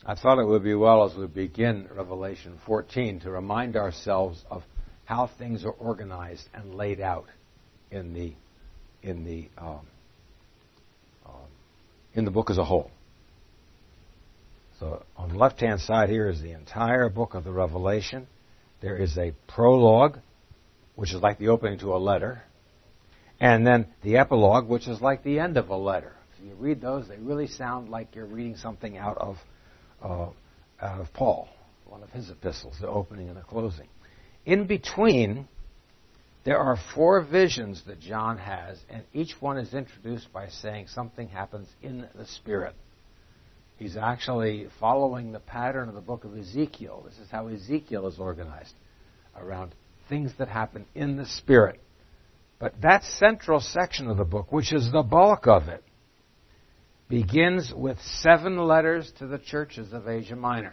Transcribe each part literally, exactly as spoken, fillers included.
I thought it would be well as we begin Revelation fourteen to remind ourselves of how things are organized and laid out in the in the um, um, in the book as a whole. So on the left-hand side here is the entire book of the Revelation. There is a prologue, which is like the opening to a letter, and then the epilogue, which is like the end of a letter. If you read those, they really sound like you're reading something out of uh, out of Paul, one of his epistles, the opening and the closing. In between, there are four visions that John has, and each one is introduced by saying something happens in the Spirit. He's actually following the pattern of the book of Ezekiel. This is how Ezekiel is organized, around things that happen in the Spirit. But that central section of the book, which is the bulk of it, begins with seven letters to the churches of Asia Minor.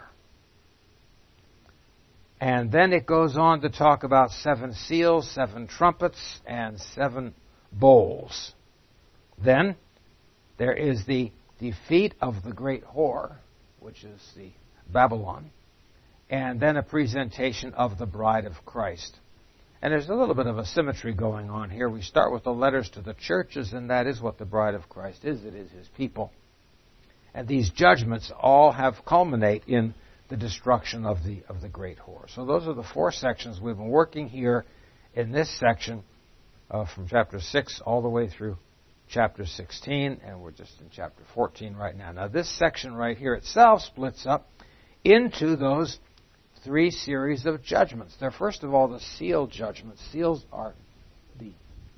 And then it goes on to talk about seven seals, seven trumpets, and seven bowls. Then there is the defeat of the great whore, which is the Babylon, and then a presentation of the bride of Christ. And there's a little bit of a symmetry going on here. We start with the letters to the churches, and that is what the bride of Christ is. It is his people. And these judgments all have culminate in the destruction of the of the great whore. So those are the four sections. We've been working here in this section uh, from chapter six all the way through chapter sixteen, and we're just in chapter fourteen right now. Now this section right here itself splits up into those three series of judgments. They're first of all the seal judgments. Seals are the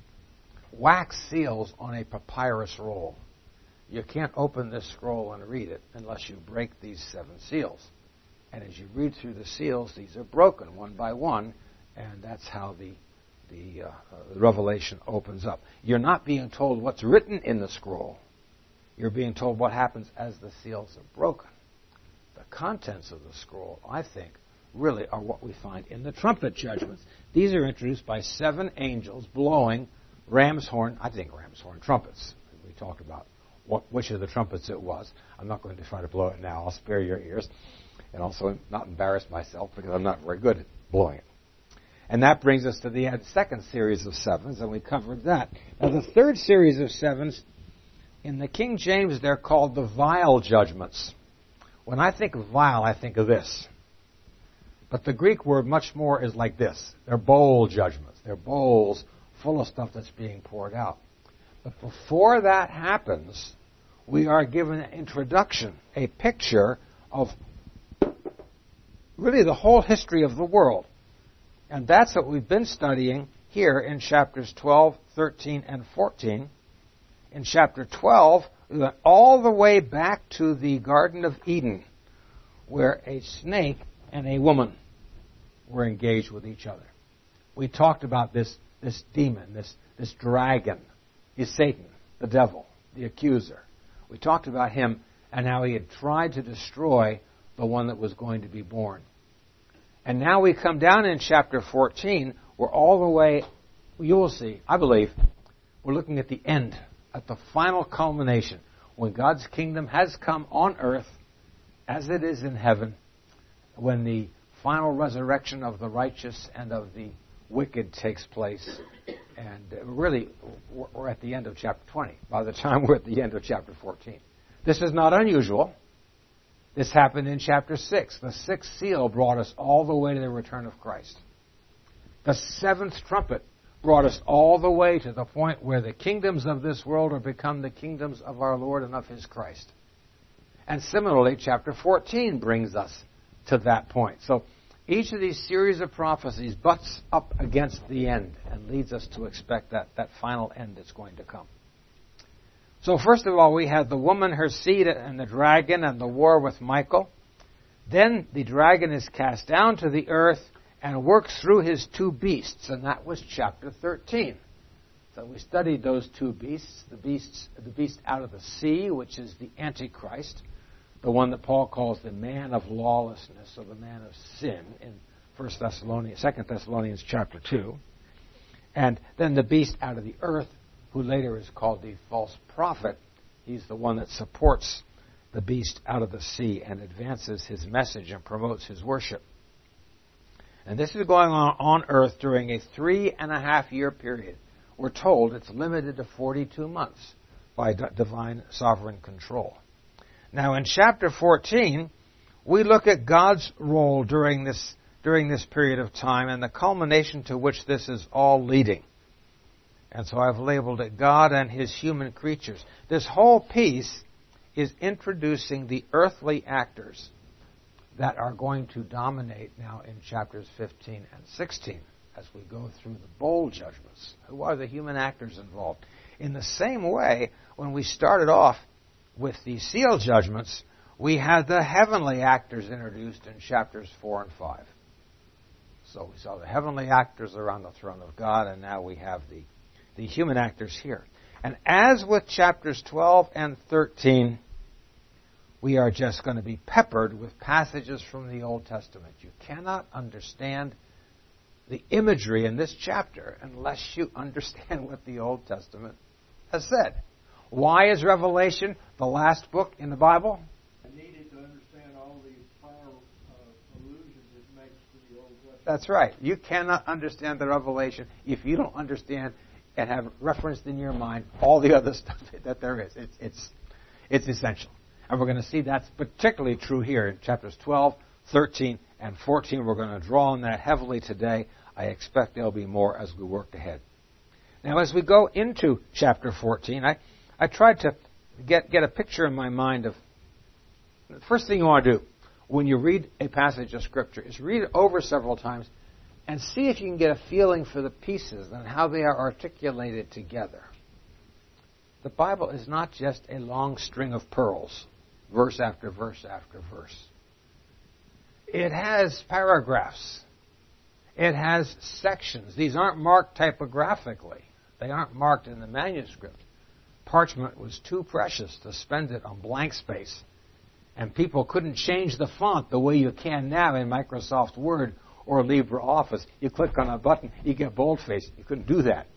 wax seals on a papyrus roll. You can't open this scroll and read it unless you break these seven seals. And as you read through the seals, these are broken one by one, and that's how the the, uh, the revelation opens up. You're not being told what's written in the scroll. You're being told what happens as the seals are broken. The contents of the scroll, I think, really are what we find in the trumpet judgments. These are introduced by seven angels blowing ram's horn, I think ram's horn trumpets. We talked about what, which of the trumpets it was. I'm not going to try to blow it now. I'll spare your ears. And also not embarrass myself because I'm not very good at blowing it. And that brings us to the second series of sevens, and we covered that. Now the third series of sevens, in the King James, they're called the vial judgments. When I think of vial, I think of this. But the Greek word much more is like this. They're bowl judgments. They're bowls full of stuff that's being poured out. But before that happens, we are given an introduction, a picture of really the whole history of the world. And that's what we've been studying here in chapters twelve, thirteen, and fourteen. In chapter twelve, we went all the way back to the Garden of Eden, where a snake and a woman were engaged with each other. We talked about this, this demon, this, this dragon. He's Satan, the devil, the accuser. We talked about him and how he had tried to destroy the one that was going to be born. And now we come down in chapter fourteen, where all the way, you will see, I believe, we're looking at the end, at the final culmination, when God's kingdom has come on earth as it is in heaven, when the final resurrection of the righteous and of the wicked takes place. And really, we're at the end of chapter twenty, by the time we're at the end of chapter fourteen. This is not unusual. This happened in chapter six. The sixth seal brought us all the way to the return of Christ. The seventh trumpet brought us all the way to the point where the kingdoms of this world are become the kingdoms of our Lord and of His Christ. And similarly, chapter fourteen brings us to that point. So each of these series of prophecies butts up against the end and leads us to expect that, that final end that's going to come. So first of all, we have the woman, her seed, and the dragon, and the war with Michael. Then the dragon is cast down to the earth and works through his two beasts, and that was chapter thirteen. So we studied those two beasts, the beasts, the beast out of the sea, which is the Antichrist, the one that Paul calls the man of lawlessness, or the man of sin, in First Thessalonians, Second Thessalonians chapter two. And then the beast out of the earth, who later is called the false prophet. He's the one that supports the beast out of the sea and advances his message and promotes his worship. And this is going on on earth during a three and a half year period. We're told it's limited to forty-two months by d- divine sovereign control. Now in chapter fourteen, we look at God's role during this during this period of time and the culmination to which this is all leading. And so I've labeled it God and His human creatures. This whole piece is introducing the earthly actors that are going to dominate now in chapters fifteen and sixteen as we go through the bowl judgments. Who are the human actors involved? In the same way, when we started off with the seal judgments, we had the heavenly actors introduced in chapters four and five. So we saw the heavenly actors around the throne of God, and now we have the, the human actors here. And as with chapters twelve and thirteen, we are just going to be peppered with passages from the Old Testament. You cannot understand the imagery in this chapter unless you understand what the Old Testament has said. Why is Revelation the last book in the Bible? I needed to understand all the prior uh, allusions it makes to the Old Testament. That's right. You cannot understand the Revelation if you don't understand and have referenced in your mind all the other stuff that there is. It's, it's, it's essential. And we're going to see that's particularly true here in chapters twelve, thirteen, and fourteen. We're going to draw on that heavily today. I expect there'll be more as we work ahead. Now, as we go into chapter fourteen, I, I tried to get, get a picture in my mind of the first thing you want to do when you read a passage of Scripture is read it over several times and see if you can get a feeling for the pieces and how they are articulated together. The Bible is not just a long string of pearls, verse after verse after verse. It has paragraphs. It has sections. These aren't marked typographically. They aren't marked in the manuscript. Parchment was too precious to spend it on blank space. And people couldn't change the font the way you can now in Microsoft Word or LibreOffice. You click on a button, you get boldface. You couldn't do that.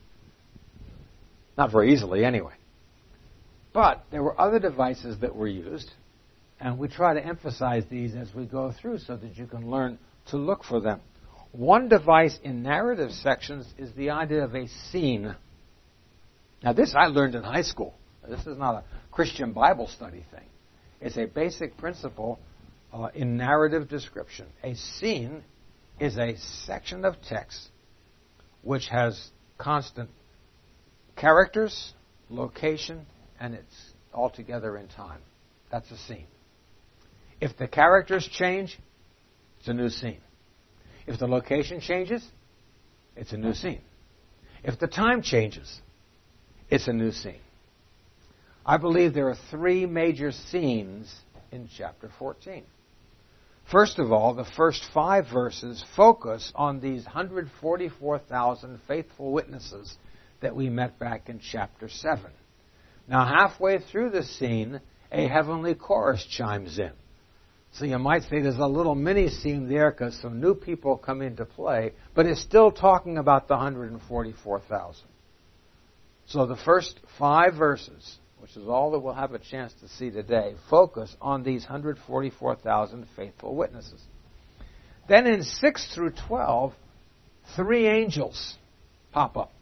Not very easily, anyway. But there were other devices that were used, and we try to emphasize these as we go through so that you can learn to look for them. One device in narrative sections is the idea of a scene. Now, this I learned in high school. This is not a Christian Bible study thing. It's a basic principle uh, in narrative description. A scene is a section of text which has constant characters, location, and it's all together in time. That's a scene. If the characters change, it's a new scene. If the location changes, it's a new scene. If the time changes, it's a new scene. I believe there are three major scenes in chapter fourteen. First of all, the first five verses focus on these one hundred forty-four thousand faithful witnesses that we met back in chapter seven. Now, halfway through the scene, a heavenly chorus chimes in. So you might say there's a little mini scene there because some new people come into play, but it's still talking about the one hundred forty-four thousand. So the first five verses, which is all that we'll have a chance to see today, focus on these one hundred forty-four thousand faithful witnesses. Then in six through twelve, three angels pop up.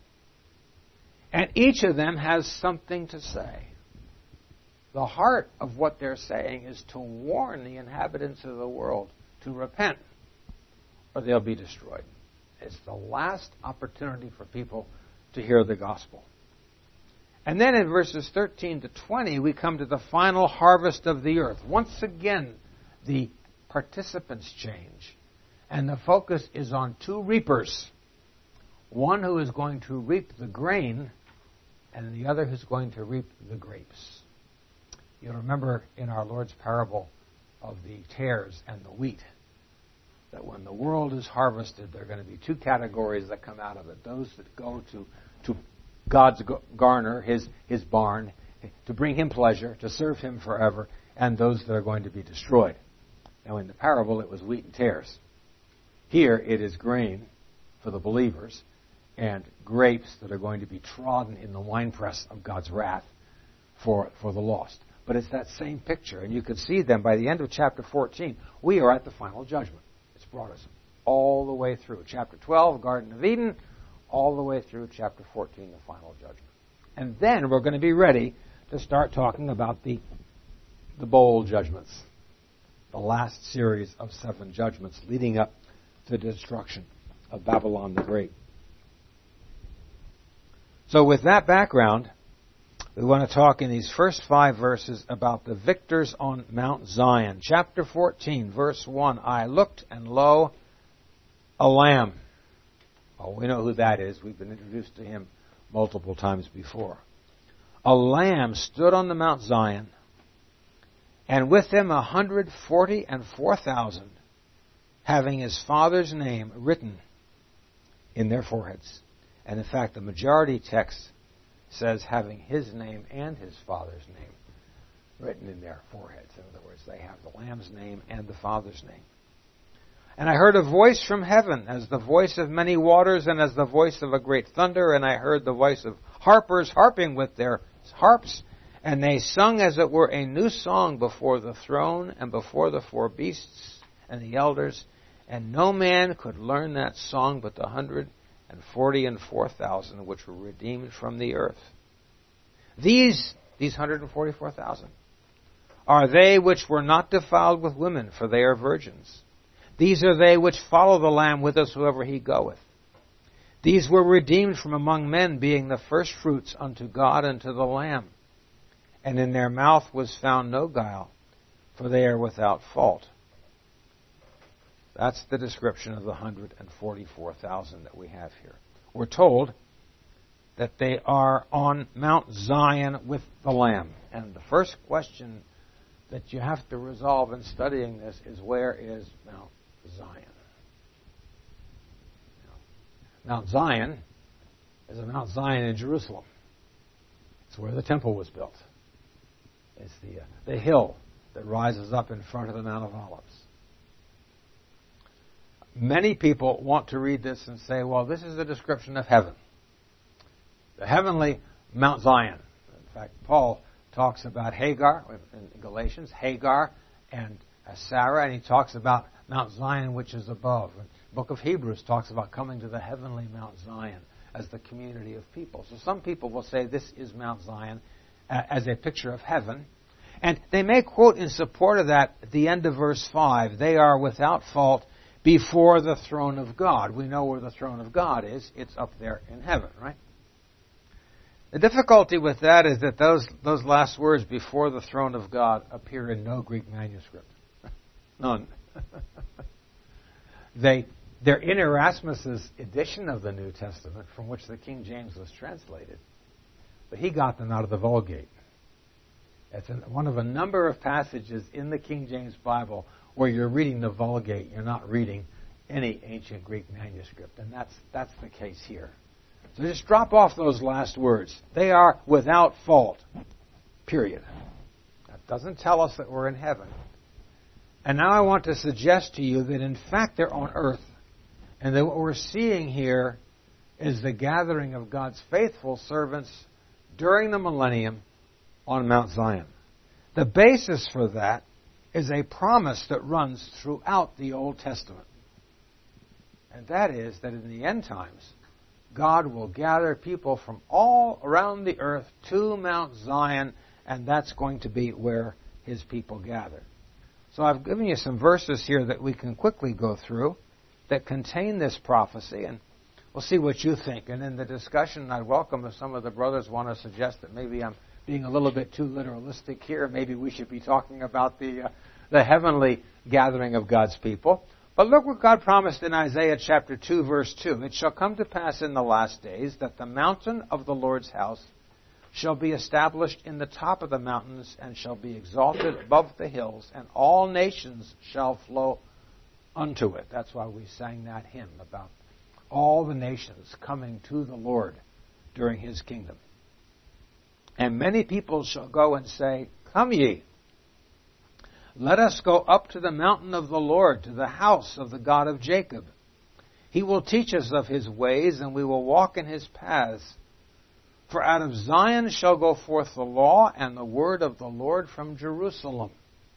And each of them has something to say. The heart of what they're saying is to warn the inhabitants of the world to repent, or they'll be destroyed. It's the last opportunity for people to hear the gospel. And then in verses thirteen to twenty, we come to the final harvest of the earth. Once again, the participants change. And the focus is on two reapers. One who is going to reap the grain, and the other who's going to reap the grapes. You'll remember in our Lord's parable of the tares and the wheat, that when the world is harvested, there are going to be two categories that come out of it. Those that go to, to God's garner, his, his barn, to bring him pleasure, to serve him forever, and those that are going to be destroyed. Now in the parable, it was wheat and tares. Here, it is grain for the believers, and grapes that are going to be trodden in the winepress of God's wrath for, for the lost. But it's that same picture. And you can see then by the end of chapter fourteen, we are at the final judgment. It's brought us all the way through. Chapter twelve, Garden of Eden, all the way through chapter fourteen, the final judgment. And then we're going to be ready to start talking about the, the bowl judgments, the last series of seven judgments leading up to the destruction of Babylon the Great. So with that background, we want to talk in these first five verses about the victors on Mount Zion. Chapter fourteen, verse one, I looked, and lo, a lamb. Oh, we know who that is. We've been introduced to him multiple times before. A lamb stood on the Mount Zion, and with him a hundred forty and four thousand, having his father's name written in their foreheads. And in fact, the majority text says having his name and his father's name written in their foreheads. In other words, they have the Lamb's name and the Father's name. And I heard a voice from heaven, as the voice of many waters, and as the voice of a great thunder, and I heard the voice of harpers harping with their harps, and they sung as it were a new song before the throne and before the four beasts and the elders, and no man could learn that song but the hundred and forty and four thousand which were redeemed from the earth. These, these hundred and forty-four thousand, are they which were not defiled with women, for they are virgins. These are they which follow the Lamb whithersoever he goeth. These were redeemed from among men, being the firstfruits unto God and to the Lamb. And in their mouth was found no guile, for they are without fault. That's the description of the one hundred forty-four thousand that we have here. We're told that they are on Mount Zion with the Lamb. And the first question that you have to resolve in studying this is, where is Mount Zion? Mount Zion is a Mount Zion in Jerusalem. It's where the temple was built. It's the, uh, the hill that rises up in front of the Mount of Olives. Many people want to read this and say, well, this is a description of heaven. The heavenly Mount Zion. In fact, Paul talks about Hagar in Galatians, Hagar and Sarah, and he talks about Mount Zion, which is above. And the book of Hebrews talks about coming to the heavenly Mount Zion as the community of people. So some people will say this is Mount Zion as a picture of heaven. And they may quote in support of that at the end of verse five, they are without fault before the throne of God. We know where the throne of God is. It's up there in heaven, right? The difficulty with that is that those, those last words, before the throne of God, appear in no Greek manuscript. None. they, they're in Erasmus's edition of the New Testament, from which the King James was translated. But he got them out of the Vulgate. It's one of a number of passages in the King James Bible where you're reading the Vulgate, you're not reading any ancient Greek manuscript. And that's, that's the case here. So just drop off those last words. They are without fault. Period. That doesn't tell us that we're in heaven. And now I want to suggest to you that in fact they're on earth. And that what we're seeing here is the gathering of God's faithful servants during the millennium on Mount Zion. The basis for that is a promise that runs throughout the Old Testament. And that is that in the end times, God will gather people from all around the earth to Mount Zion, and that's going to be where His people gather. So I've given you some verses here that we can quickly go through that contain this prophecy, and we'll see what you think. And in the discussion, I'd welcome if some of the brothers want to suggest that maybe I'm being a little bit too literalistic here. Maybe we should be talking about the uh, the heavenly gathering of God's people. But look what God promised in Isaiah chapter two, verse two. It shall come to pass in the last days that the mountain of the Lord's house shall be established in the top of the mountains and shall be exalted above the hills, and all nations shall flow unto it. That's why we sang that hymn about all the nations coming to the Lord during His kingdom. And many people shall go and say, Come ye, let us go up to the mountain of the Lord, to the house of the God of Jacob. He will teach us of His ways, and we will walk in His paths. For out of Zion shall go forth the law and the word of the Lord from Jerusalem.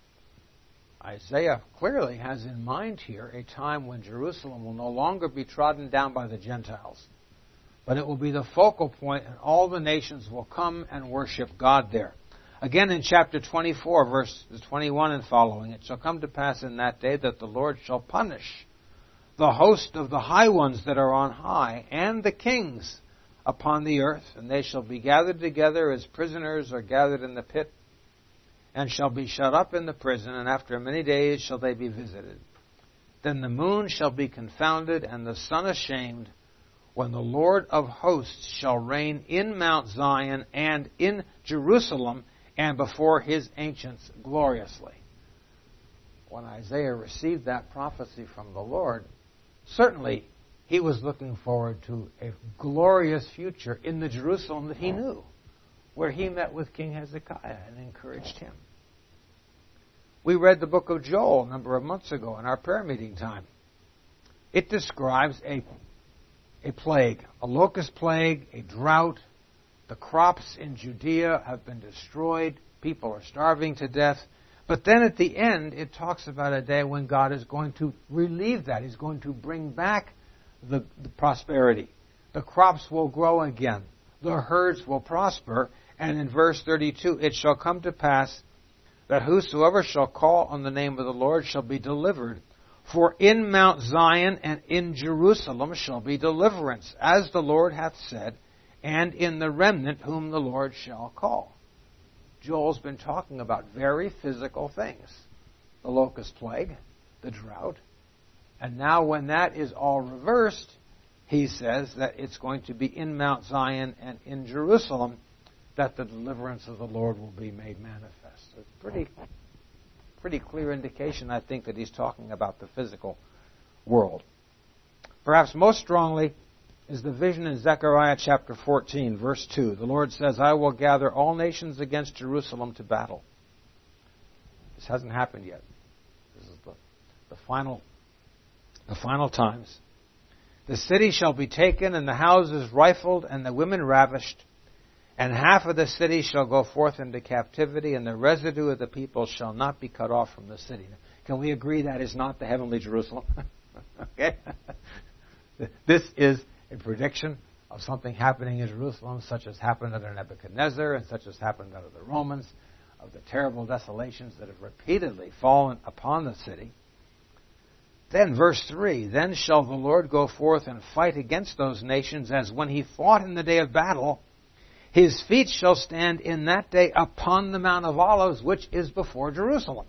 Isaiah clearly has in mind here a time when Jerusalem will no longer be trodden down by the Gentiles, but it will be the focal point, and all the nations will come and worship God there. Again, in chapter twenty-four, verses twenty-one and following, it shall come to pass in that day that the Lord shall punish the host of the high ones that are on high, and the kings upon the earth, and they shall be gathered together as prisoners are gathered in the pit, and shall be shut up in the prison, and after many days shall they be visited. Then the moon shall be confounded, and the sun ashamed, when the Lord of hosts shall reign in Mount Zion and in Jerusalem, and before his ancients gloriously. When Isaiah received that prophecy from the Lord, certainly he was looking forward to a glorious future in the Jerusalem that he knew, where he met with King Hezekiah and encouraged him. We read the book of Joel a number of months ago in our prayer meeting time. It describes a, a plague, a locust plague, a drought. The crops in Judea have been destroyed. People are starving to death. But then at the end, it talks about a day when God is going to relieve that. He's going to bring back the, the prosperity. The crops will grow again. The herds will prosper. And in verse thirty-two, it shall come to pass that whosoever shall call on the name of the Lord shall be delivered. For in Mount Zion and in Jerusalem shall be deliverance, as the Lord hath said, and in the remnant whom the Lord shall call. Joel's been talking about very physical things. The locust plague, the drought. And now when that is all reversed, he says that it's going to be in Mount Zion and in Jerusalem that the deliverance of the Lord will be made manifest. It's a pretty, pretty clear indication, I think, that he's talking about the physical world. Perhaps most strongly is the vision in Zechariah chapter fourteen, verse two. The Lord says, I will gather all nations against Jerusalem to battle. This hasn't happened yet. This is the, the final, the final times. The city shall be taken, and the houses rifled, and the women ravished, and half of the city shall go forth into captivity, and the residue of the people shall not be cut off from the city. Can we agree that is not the heavenly Jerusalem? Okay? This is a prediction of something happening in Jerusalem, such as happened under Nebuchadnezzar and such as happened under the Romans, of the terrible desolations that have repeatedly fallen upon the city. Then, verse three, then shall the Lord go forth and fight against those nations as when he fought in the day of battle. His feet shall stand in that day upon the Mount of Olives, which is before Jerusalem.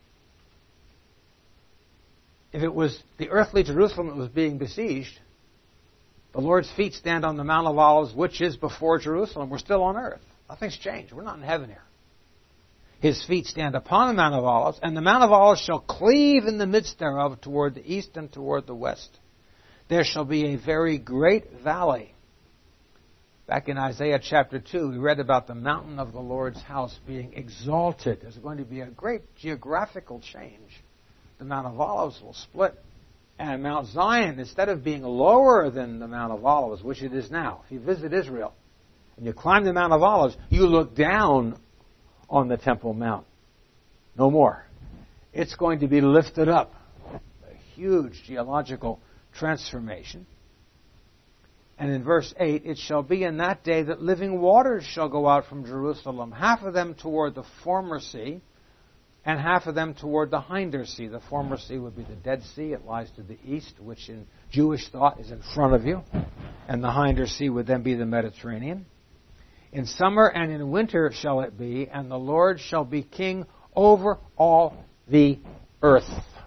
If it was the earthly Jerusalem that was being besieged, the Lord's feet stand on the Mount of Olives, which is before Jerusalem. We're still on earth. Nothing's changed. We're not in heaven here. His feet stand upon the Mount of Olives, and the Mount of Olives shall cleave in the midst thereof toward the east and toward the west. There shall be a very great valley. Back in Isaiah chapter two, we read about the mountain of the Lord's house being exalted. There's going to be a great geographical change. The Mount of Olives will split. And Mount Zion, instead of being lower than the Mount of Olives, which it is now, if you visit Israel and you climb the Mount of Olives, you look down on the Temple Mount. No more. It's going to be lifted up. A huge geological transformation. And in verse eight, it shall be in that day that living waters shall go out from Jerusalem, half of them toward the former sea, and half of them toward the hinder sea. The former sea would be the Dead Sea. It lies to the east, which in Jewish thought is in front of you. And the hinder sea would then be the Mediterranean. In summer and in winter shall it be, and the Lord shall be king over all the earth.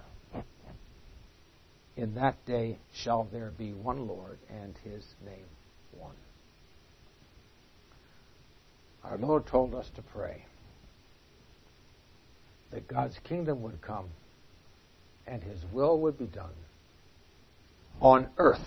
In that day shall there be one Lord, and his name one. Our Lord told us to pray that God's kingdom would come and his will would be done on earth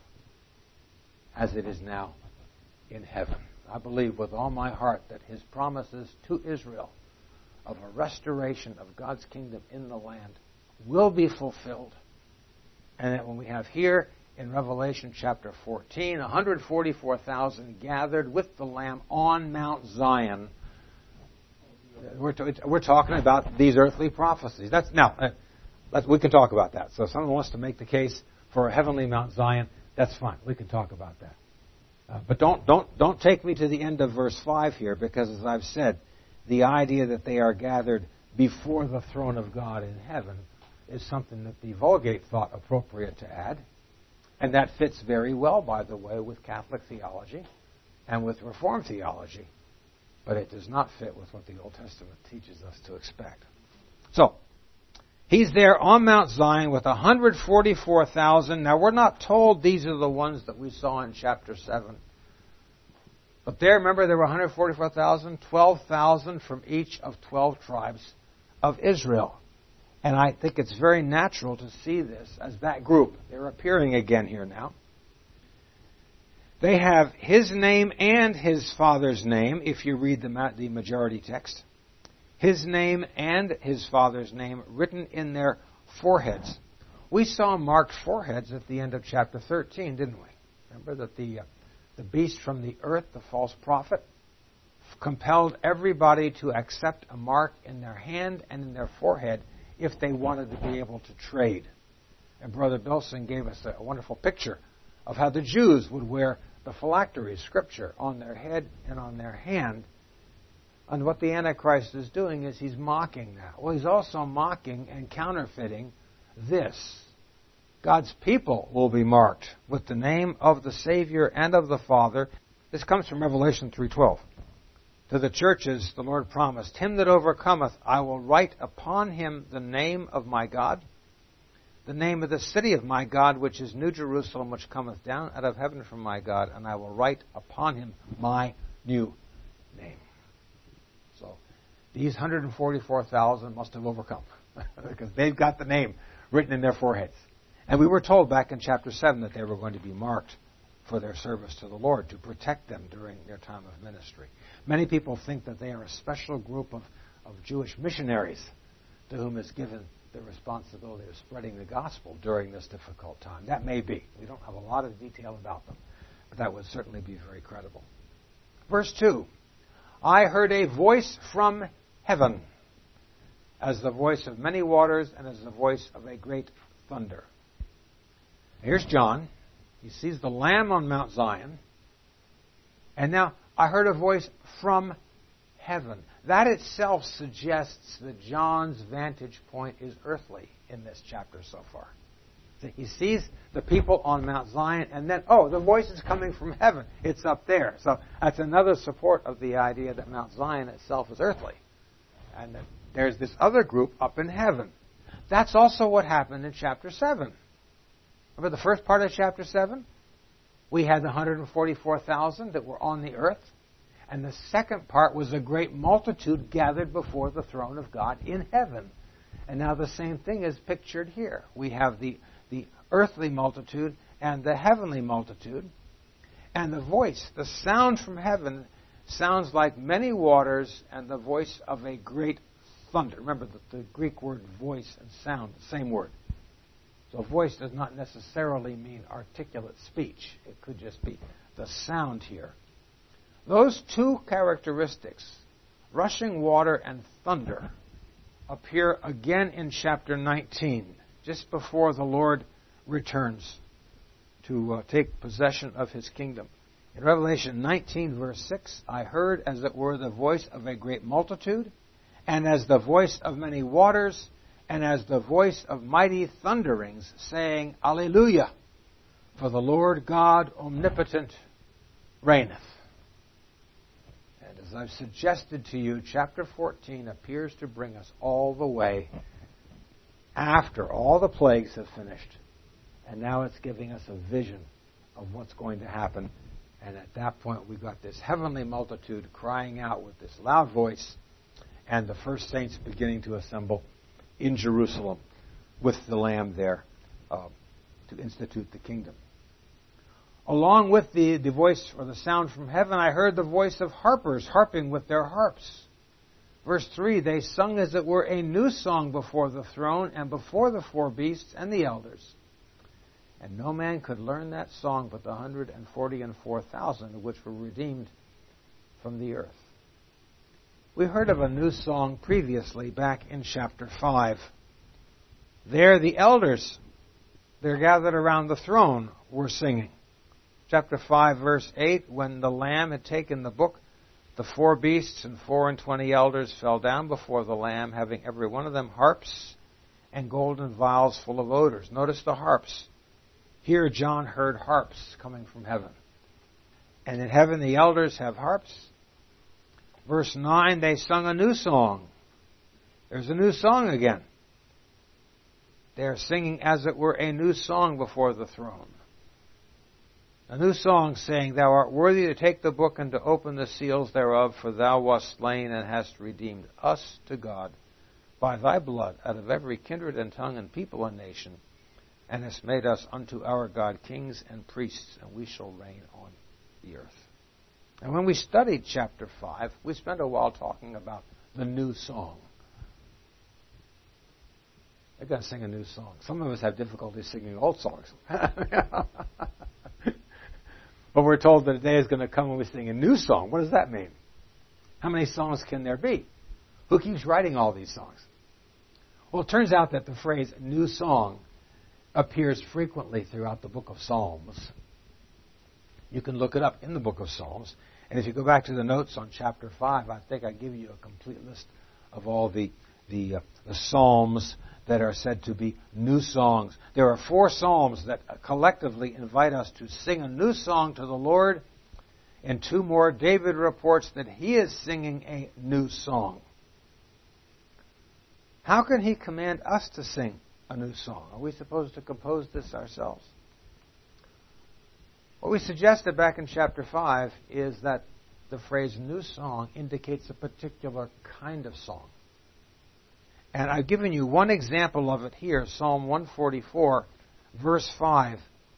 as it is now in heaven. I believe with all my heart that his promises to Israel of a restoration of God's kingdom in the land will be fulfilled, and that when we have here in Revelation chapter fourteen, one hundred forty-four thousand gathered with the Lamb on Mount Zion. We're, to, we're talking about these earthly prophecies. That's now, uh, let's, we can talk about that. So if someone wants to make the case for a heavenly Mount Zion, that's fine. We can talk about that. Uh, but don't don't don't take me to the end of verse five here, because as I've said, the idea that they are gathered before the throne of God in heaven is something that the Vulgate thought appropriate to add. And that fits very well, by the way, with Catholic theology and with Reformed theology. But it does not fit with what the Old Testament teaches us to expect. So, he's there on Mount Zion with one hundred forty-four thousand. Now, we're not told these are the ones that we saw in chapter seven. But there, remember, there were one hundred forty-four thousand, twelve thousand from each of twelve tribes of Israel. And I think it's very natural to see this as that group. They're appearing again here now. They have his name and his father's name, if you read the the majority text. His name and his father's name written in their foreheads. We saw marked foreheads at the end of chapter thirteen, didn't we? Remember that the, uh, the beast from the earth, the false prophet, compelled everybody to accept a mark in their hand and in their forehead if they wanted to be able to trade. And Brother Bilson gave us a wonderful picture of how the Jews would wear the phylactery, Scripture, on their head and on their hand. And what the Antichrist is doing is he's mocking that. Well, he's also mocking and counterfeiting this. God's people will be marked with the name of the Savior and of the Father. This comes from Revelation three twelve. To the churches the Lord promised, him that overcometh, I will write upon him the name of my God, the name of the city of my God, which is New Jerusalem, which cometh down out of heaven from my God, and I will write upon him my new name. So these one hundred forty-four thousand must have overcome, because they've got the name written in their foreheads. And we were told back in chapter seven that they were going to be marked for their service to the Lord, to protect them during their time of ministry. Many people think that they are a special group of, of Jewish missionaries to whom is given the responsibility of spreading the gospel during this difficult time. That may be. We don't have a lot of detail about them, but that would certainly be very credible. Verse two, I heard a voice from heaven, as the voice of many waters and as the voice of a great thunder. Here's John. He sees the Lamb on Mount Zion. And now, I heard a voice from heaven. That itself suggests that John's vantage point is earthly in this chapter so far. So he sees the people on Mount Zion, and then, oh, the voice is coming from heaven. It's up there. So that's another support of the idea that Mount Zion itself is earthly. And that there's this other group up in heaven. That's also what happened in chapter seven. Remember the first part of chapter seven? We had the one hundred forty-four thousand that were on the earth. And the second part was a great multitude gathered before the throne of God in heaven. And now the same thing is pictured here. We have the, the earthly multitude and the heavenly multitude. And the voice, the sound from heaven, sounds like many waters and the voice of a great thunder. Remember that the Greek word voice and sound, the same word. So voice does not necessarily mean articulate speech. It could just be the sound here. Those two characteristics, rushing water and thunder, appear again in chapter nineteen, just before the Lord returns to uh, take possession of his kingdom. In Revelation nineteen, verse six, I heard as it were the voice of a great multitude, and as the voice of many waters, and as the voice of mighty thunderings, saying, Alleluia, for the Lord God omnipotent reigneth. And as I've suggested to you, chapter fourteen appears to bring us all the way after all the plagues have finished. And now it's giving us a vision of what's going to happen. And at that point, we've got this heavenly multitude crying out with this loud voice, and the first saints beginning to assemble in Jerusalem with the Lamb there uh, to institute the kingdom. Along with the, the voice or the sound from heaven, I heard the voice of harpers harping with their harps. Verse three, they sung as it were a new song before the throne and before the four beasts and the elders. And no man could learn that song but the one hundred forty and four thousand which were redeemed from the earth. We heard of a new song previously back in chapter five. There the elders, they're gathered around the throne, were singing. Chapter five, verse eight, when the Lamb had taken the book, the four beasts and four and twenty elders fell down before the Lamb, having every one of them harps and golden vials full of odors. Notice the harps. Here John heard harps coming from heaven. And in heaven the elders have harps. Verse nine, they sung a new song. There's a new song again. They are singing as it were a new song before the throne. A new song saying, Thou art worthy to take the book and to open the seals thereof, for thou wast slain and hast redeemed us to God by thy blood out of every kindred and tongue and people and nation, and hast made us unto our God kings and priests, and we shall reign on the earth. And when we studied chapter five, we spent a while talking about the new song. They're going to sing a new song. Some of us have difficulty singing old songs. But we're told that a day is going to come when we sing a new song. What does that mean? How many songs can there be? Who keeps writing all these songs? Well, it turns out that the phrase new song appears frequently throughout the book of Psalms. You can look it up in the book of Psalms. And if you go back to the notes on chapter five, I think I give you a complete list of all the, the, uh, the Psalms that are said to be new songs. There are four psalms that collectively invite us to sing a new song to the Lord. And two more, David reports that he is singing a new song. How can he command us to sing a new song? Are we supposed to compose this ourselves? What we suggested back in chapter five is that the phrase new song indicates a particular kind of song. And I've given you one example of it here, Psalm one forty-four, verse five.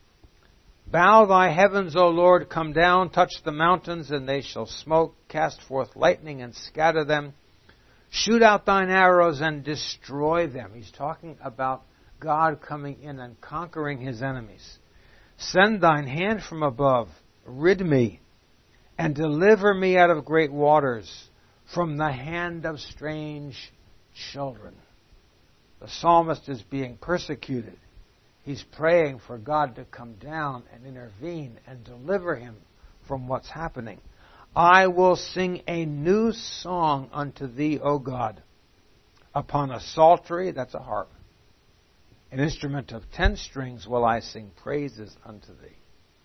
Bow thy heavens, O Lord, come down, touch the mountains, and they shall smoke, cast forth lightning and scatter them. Shoot out thine arrows and destroy them. He's talking about God coming in and conquering his enemies. Send thine hand from above, rid me, and deliver me out of great waters, from the hand of strange children. The psalmist is being persecuted. He's praying for God to come down and intervene and deliver him from what's happening. I will sing a new song unto thee, O God. Upon a psaltery, that's a harp, an instrument of ten strings, will I sing praises unto thee.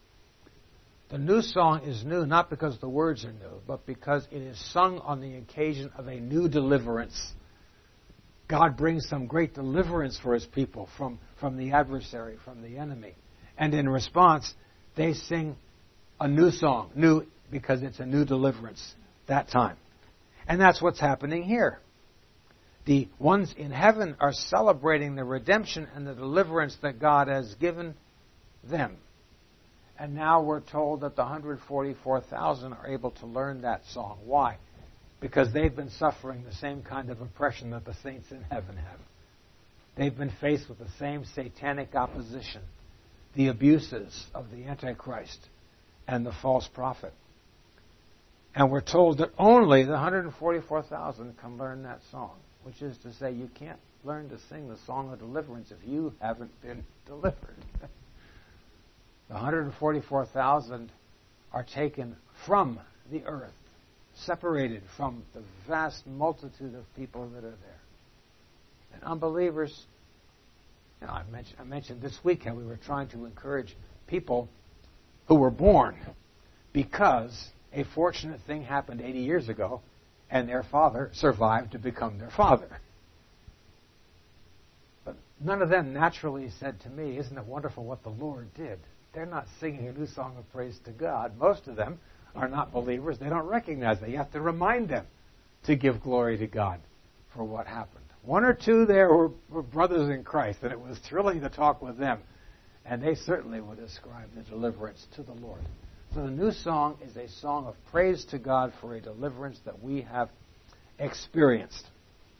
The new song is new not because the words are new, but because it is sung on the occasion of a new deliverance. God brings some great deliverance for his people from, from the adversary, from the enemy. And in response, they sing a new song, new because it's a new deliverance that time. And that's what's happening here. The ones in heaven are celebrating the redemption and the deliverance that God has given them. And now we're told that the one hundred forty-four thousand are able to learn that song. Why? Because they've been suffering the same kind of oppression that the saints in heaven have. They've been faced with the same satanic opposition, the abuses of the Antichrist and the false prophet. And we're told that only the one hundred forty-four thousand can learn that song, which is to say you can't learn to sing the song of deliverance if you haven't been delivered. The one hundred forty-four thousand are taken from the earth, separated from the vast multitude of people that are there. And unbelievers, you know, I mentioned, I mentioned this week how we were trying to encourage people who were born because a fortunate thing happened eighty years ago and their father survived to become their father. But none of them naturally said to me, isn't it wonderful what the Lord did? They're not singing a new song of praise to God. Most of them are not believers. They don't recognize that. You have to remind them to give glory to God for what happened. One or two there were, were brothers in Christ, and it was thrilling to talk with them. And they certainly would ascribe the deliverance to the Lord. So the new song is a song of praise to God for a deliverance that we have experienced.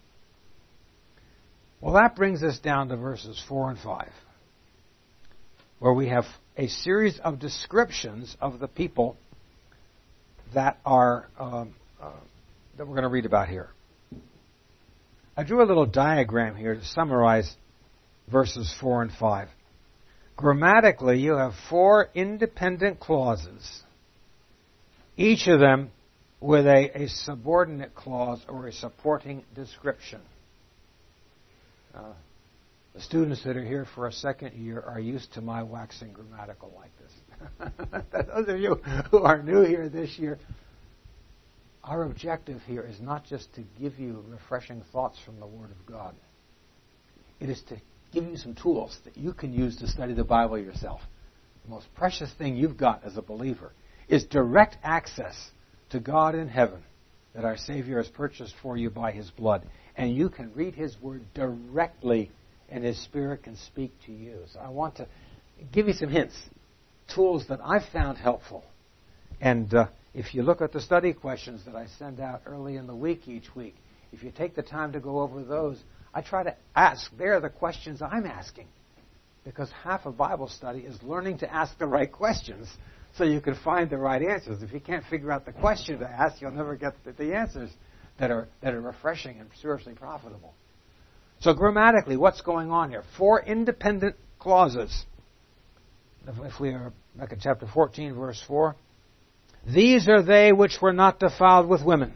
Well, that brings us down to verses four and five. where we have a series of descriptions of the people that are um, uh, that we're going to read about here. I drew a little diagram here to summarize verses four and five. Grammatically, you have four independent clauses, each of them with a, a subordinate clause or a supporting description. Uh, the students that are here for a second year are used to my waxing grammatical like this. Those of you who are new here this year, our objective here is not just to give you refreshing thoughts from the Word of God. It is to give you some tools that you can use to study the Bible yourself. The most precious thing you've got as a believer is direct access to God in heaven that our Savior has purchased for you by His blood. And you can read His Word directly, and His Spirit can speak to you. So I want to give you some hints, tools that I've found helpful. And uh, if you look at the study questions that I send out early in the week each week, if you take the time to go over those, I try to ask there the questions I'm asking. Because half of Bible study is learning to ask the right questions so you can find the right answers. If you can't figure out the question to ask, you'll never get the, the answers that are that are refreshing and spiritually profitable. So grammatically, what's going on here? Four independent clauses. If we are back at chapter fourteen, verse four. These are they which were not defiled with women.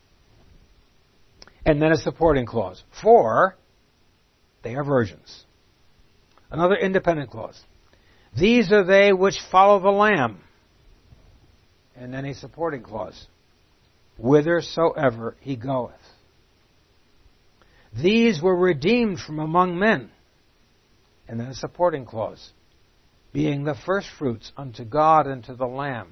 And then a supporting clause. For they are virgins. Another independent clause. These are they which follow the Lamb. And then a supporting clause. Whithersoever he goeth. These were redeemed from among men. And then a supporting clause. Being the firstfruits unto God and to the Lamb.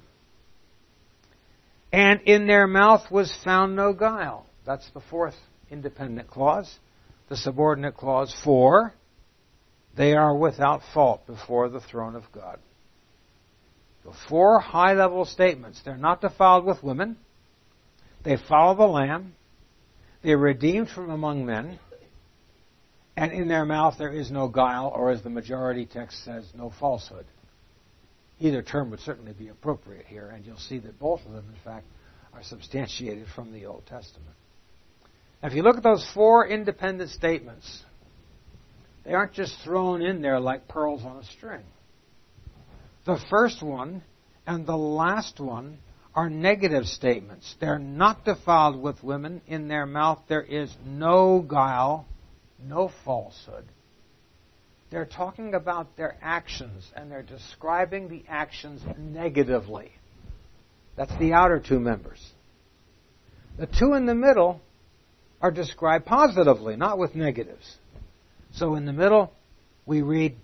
And in their mouth was found no guile. That's the fourth independent clause. The subordinate clause, for they are without fault before the throne of God. So four high-level statements. They're not defiled with women. They follow the Lamb. They're redeemed from among men. And in their mouth there is no guile, or as the majority text says, no falsehood. Either term would certainly be appropriate here, and you'll see that both of them, in fact, are substantiated from the Old Testament. Now, if you look at those four independent statements, they aren't just thrown in there like pearls on a string. The first one and the last one are negative statements. They're not defiled with women. In their mouth there is no guile, no falsehood. They're talking about their actions, and they're describing the actions negatively. That's the outer two members. The two in the middle are described positively, not with negatives. So in the middle, we read,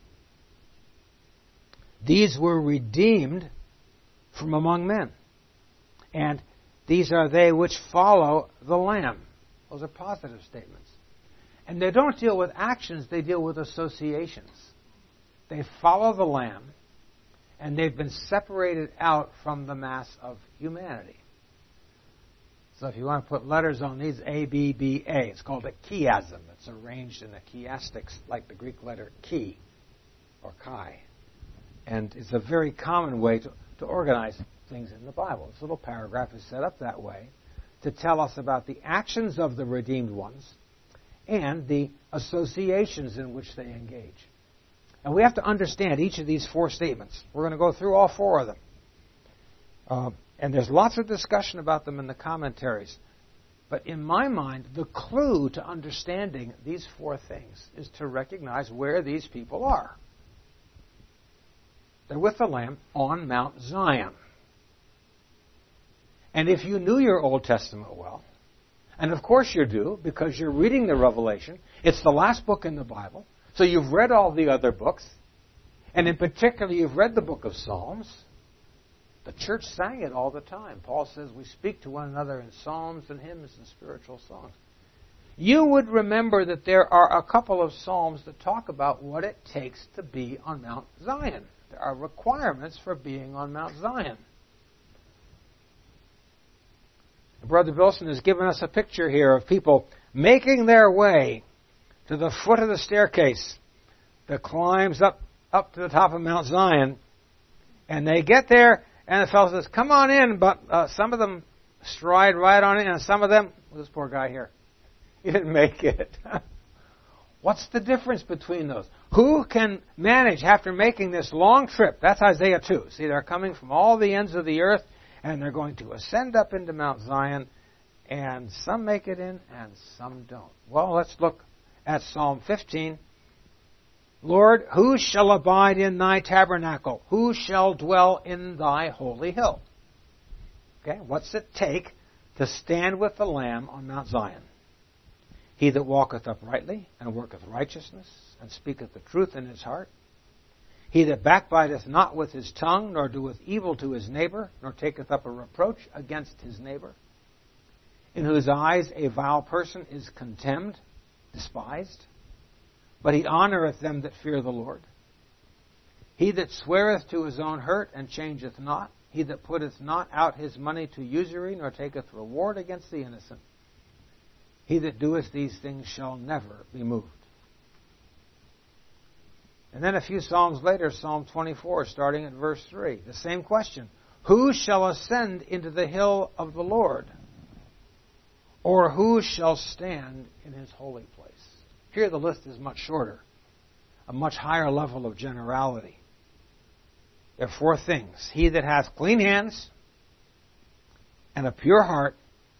these were redeemed from among men. And these are they which follow the Lamb. Those are positive statements. And they don't deal with actions, they deal with associations. They follow the Lamb, and they've been separated out from the mass of humanity. So if you want to put letters on these, A, B, B, A, it's called a chiasm. It's arranged in a chiastics, like the Greek letter chi, or chi. And it's a very common way to, to organize things in the Bible. This little paragraph is set up that way to tell us about the actions of the redeemed ones and the associations in which they engage. And we have to understand each of these four statements. We're going to go through all four of them. Uh, and there's lots of discussion about them in the commentaries. But in my mind, the clue to understanding these four things is to recognize where these people are. They're with the Lamb on Mount Zion. And if you knew your Old Testament well, and of course you do, because you're reading the Revelation, it's the last book in the Bible, so you've read all the other books, and in particular you've read the book of Psalms. The church sang it all the time. Paul says we speak to one another in psalms and hymns and spiritual songs. You would remember that there are a couple of psalms that talk about what it takes to be on Mount Zion. There are requirements for being on Mount Zion. Brother Bilson has given us a picture here of people making their way to the foot of the staircase that climbs up up to the top of Mount Zion, and they get there, and the fellow says, come on in, but uh, some of them stride right on in, and some of them, this poor guy here, he didn't make it. What's the difference between those? Who can manage after making this long trip? That's Isaiah two. See, they're coming from all the ends of the earth, and they're going to ascend up into Mount Zion, and some make it in, and some don't. Well, let's look at Psalm fifteen. Lord, who shall abide in thy tabernacle? Who shall dwell in thy holy hill? Okay, what's it take to stand with the Lamb on Mount Zion? He that walketh uprightly, and worketh righteousness, and speaketh the truth in his heart. He that backbiteth not with his tongue, nor doeth evil to his neighbor, nor taketh up a reproach against his neighbor. In whose eyes a vile person is contemned, despised. But he honoureth them that fear the Lord. He that sweareth to his own hurt, and changeth not. He that putteth not out his money to usury, nor taketh reward against the innocent. He that doeth these things shall never be moved. And then a few Psalms later, Psalm twenty-four, starting at verse three. The same question. Who shall ascend into the hill of the Lord? Or who shall stand in his holy place? Here the list is much shorter, a much higher level of generality. There are four things. He that hath clean hands and a pure heart,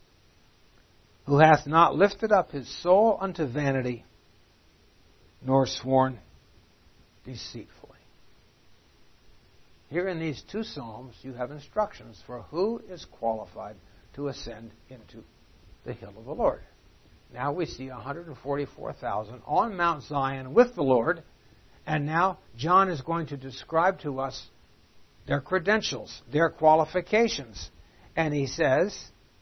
who hath not lifted up his soul unto vanity, nor sworn deceitfully. Here in these two Psalms, you have instructions for who is qualified to ascend into the hill of the Lord. Now we see one hundred forty-four thousand on Mount Zion with the Lord, and now John is going to describe to us their credentials, their qualifications. And he says,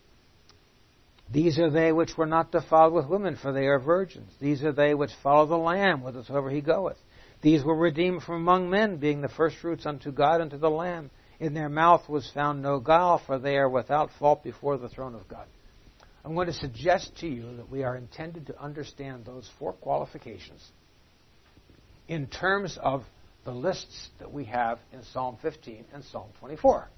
these are they which were not defiled with women, for they are virgins. These are they which follow the Lamb whithersoever he goeth. These were redeemed from among men, being the firstfruits unto God and to the Lamb. In their mouth was found no guile, for they are without fault before the throne of God. I'm going to suggest to you that we are intended to understand those four qualifications in terms of the lists that we have in Psalm fifteen and Psalm twenty-four.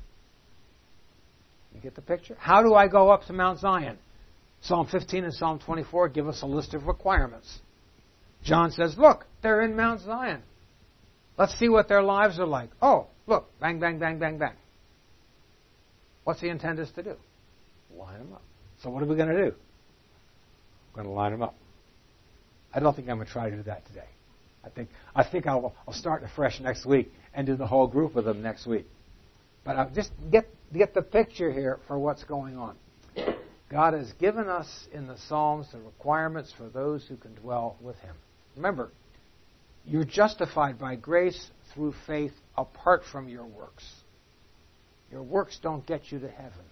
You get the picture? How do I go up to Mount Zion? Psalm fifteen and Psalm twenty-four give us a list of requirements. John says, look, they're in Mount Zion. Let's see what their lives are like. Oh, look, bang, bang, bang, bang, bang. What's he intend us to do? Line them up. So what are we going to do? We're going to line them up. I don't think I'm going to try to do that today. I think I think I'll, I'll start afresh next week and do the whole group of them next week. But I'll just get get the picture here for what's going on. God has given us in the Psalms the requirements for those who can dwell with Him. Remember, you're justified by grace through faith apart from your works. Your works don't get you to heaven.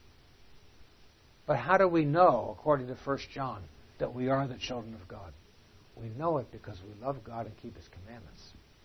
But how do we know, according to First John, that we are the children of God? We know it because we love God and keep His commandments.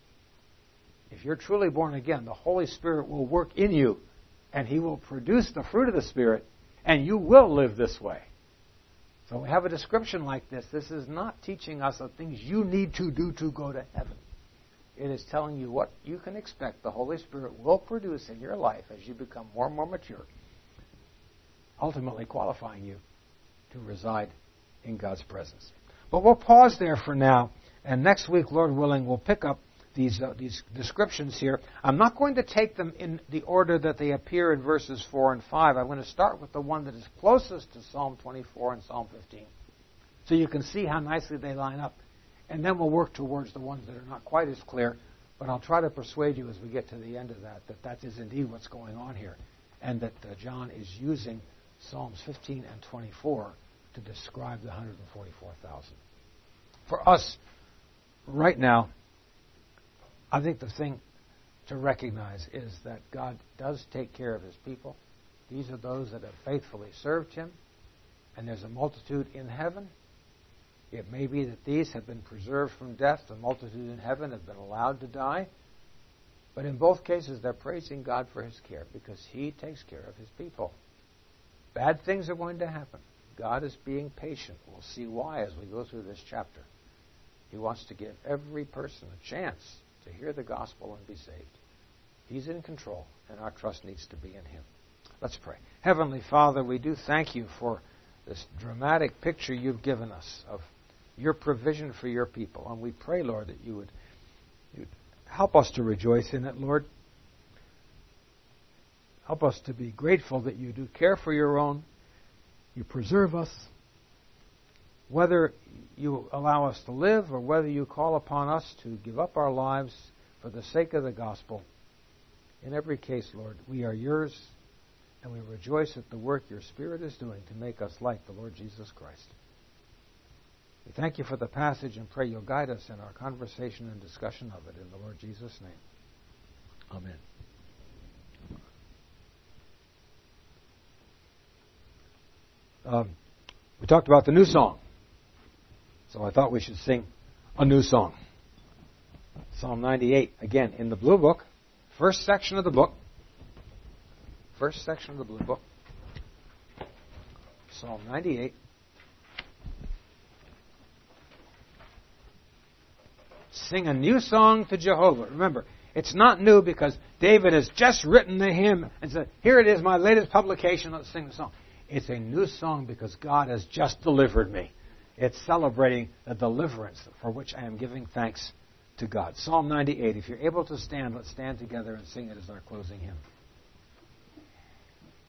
If you're truly born again, the Holy Spirit will work in you, and He will produce the fruit of the Spirit, and you will live this way. So we have a description like this. This is not teaching us the things you need to do to go to heaven. It is telling you what you can expect the Holy Spirit will produce in your life as you become more and more mature, ultimately qualifying you to reside in God's presence. But we'll pause there for now, and next week, Lord willing, we'll pick up these uh, these descriptions here. I'm not going to take them in the order that they appear in verses four and five. I'm going to start with the one that is closest to Psalm twenty-four and Psalm fifteen, so you can see how nicely they line up. And then we'll work towards the ones that are not quite as clear, but I'll try to persuade you as we get to the end of that, that that is indeed what's going on here, and that uh, John is using Psalms fifteen and twenty-four to describe the one hundred forty-four thousand. For us, right now, I think the thing to recognize is that God does take care of His people. These are those that have faithfully served Him, and there's a multitude in heaven. It may be that these have been preserved from death. The multitude in heaven have been allowed to die. But in both cases, they're praising God for His care because He takes care of His people. Bad things are going to happen. God is being patient. We'll see why as we go through this chapter. He wants to give every person a chance to hear the gospel and be saved. He's in control, and our trust needs to be in Him. Let's pray. Heavenly Father, we do thank You for this dramatic picture You've given us of Your provision for Your people. And we pray, Lord, that You would you'd help us to rejoice in it, Lord. Help us to be grateful that You do care for Your own. You preserve us. Whether You allow us to live or whether You call upon us to give up our lives for the sake of the gospel, in every case, Lord, we are Yours, and we rejoice at the work Your Spirit is doing to make us like the Lord Jesus Christ. We thank You for the passage and pray You'll guide us in our conversation and discussion of it in the Lord Jesus' name. Amen. Um, we talked about the new song, so I thought we should sing a new song. Psalm ninety-eight, again, in the Blue Book, first section of the book. First section of the Blue Book. Psalm ninety-eight. Sing a new song to Jehovah. Remember, it's not new because David has just written the hymn and said, here it is, my latest publication, let's sing the song. It's a new song because God has just delivered me. It's celebrating the deliverance for which I am giving thanks to God. Psalm ninety-eight. If you're able to stand, let's stand together and sing it as our closing hymn.